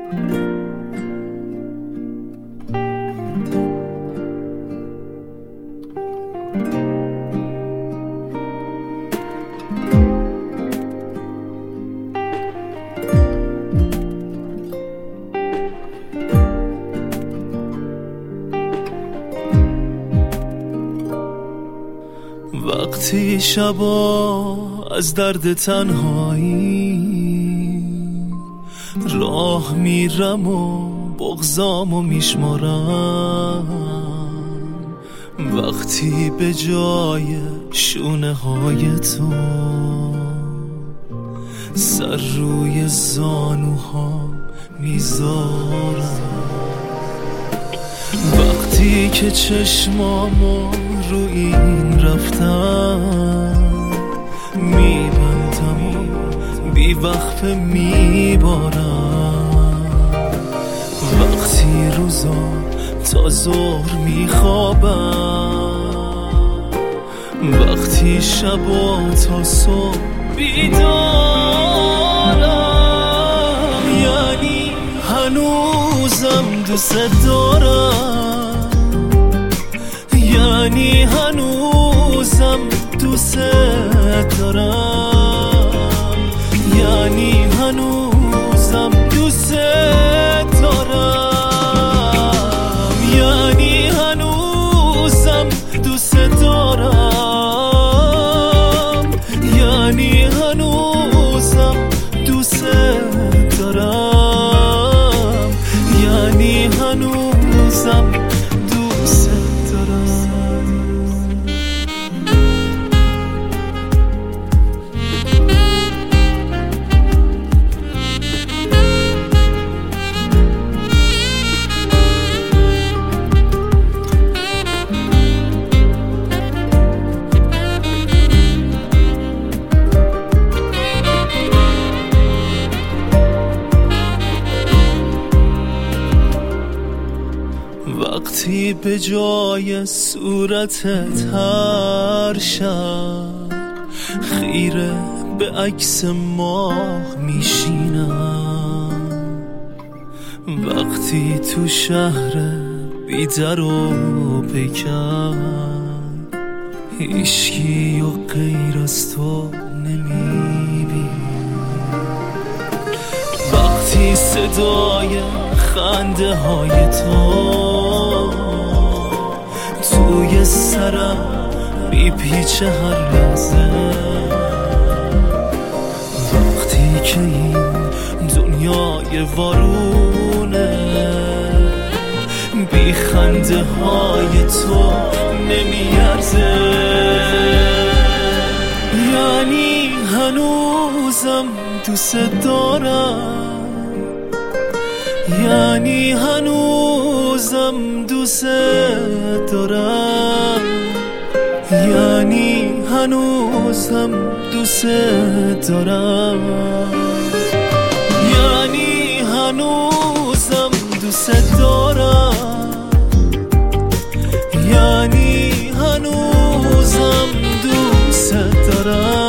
وقتی شبا از درد تنهایی راه میرم و بغضامو میشمارم، وقتی به جای شونه های تو سر روی زانوها میذارم، وقتی که چشمامو رو این رفتم میبندم و بی وقفه میبارم، وقتی روزا تا ظهر میخوابم، وقتی شبا تا صبح بیدارم، یعنی هنوزم دوست دارم، یعنی هنوزم دوست دارم، یعنی هنوزم دوست دارم، یعنی هنوزم دوست دارم، یعنی هنوزم دوست دارم، یعنی هنوزم دوست دارم. وقتی به جای صورتت هر شب خیره به عکس ماه میشینم، وقتی تو شهر بی در و پیکر هیچکی و غیر از تو نمیبینم، وقتی صدای خنده های تو توی سرم میپیچه هر لحظه، وقتی که این دنیای وارونه بی خنده های تو نمیارزه، یعنی هنوزم دوست دارم، یعنی هنوزم دوست دارم، یعنی هنوزم دوست دارم، یعنی هنوزم دوست دارم، یعنی هنوزم دوست دارم.